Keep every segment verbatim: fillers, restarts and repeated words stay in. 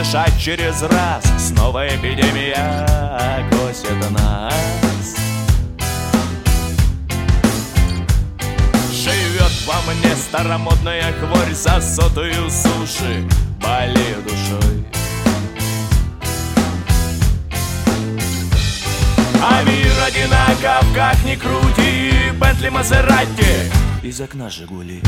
дышать через раз. Снова эпидемия косит нас. Живет во мне старомодная хворь, за сотую суши болею душой. А мир одинаков, как ни крути, Бентли, Мазератти, из окна Жигули.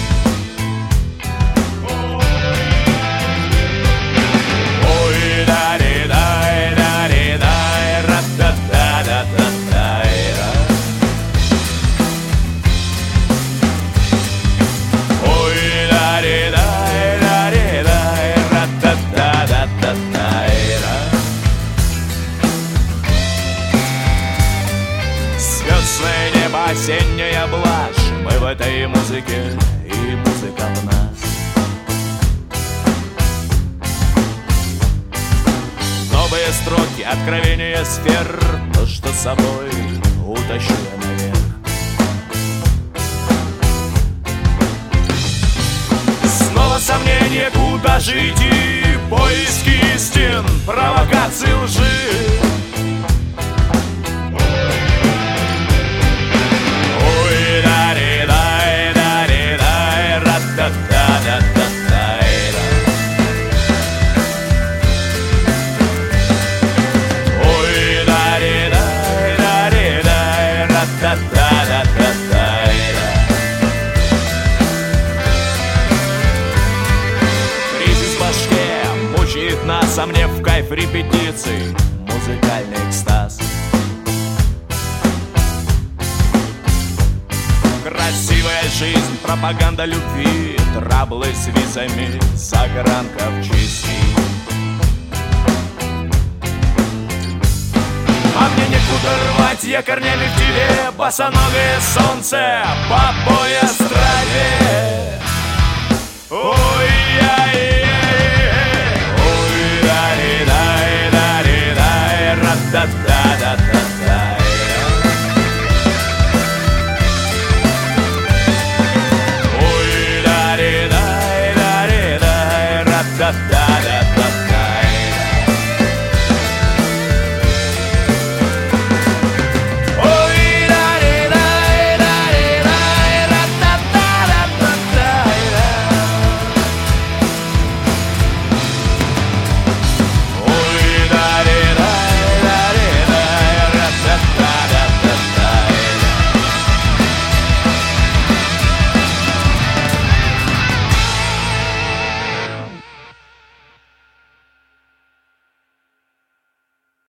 Ой, да-ри, дай, да-ри, дай, ра-та-та-да-та-тай. Ой, да-ри, дай, да-ри, дай, ра-та-та-да-та-тай. Звездное небо, осенняя блажь, мы в этой музыке, и музыка в нас. Новые строки, откровения сфер, то, что с собой утащу я наверх. Снова сомнение, куда жить, и поиски истин, провокации лжи. Ой, да-ри, дай, да-ри, дай, ра-та-та-да-та-тай. Ой, да-ри, дай, да-ри, дай, ра-та-та-да-та-тай. Кризис в башке мучает нас, а мне в кайф репетиций музыкальный экстаз. Красивая жизнь, пропаганда любви, траблы с визами, загранка в честь. А мне некуда рвать, я корнями в тебе, босоногое солнце по пояс траве. Ой,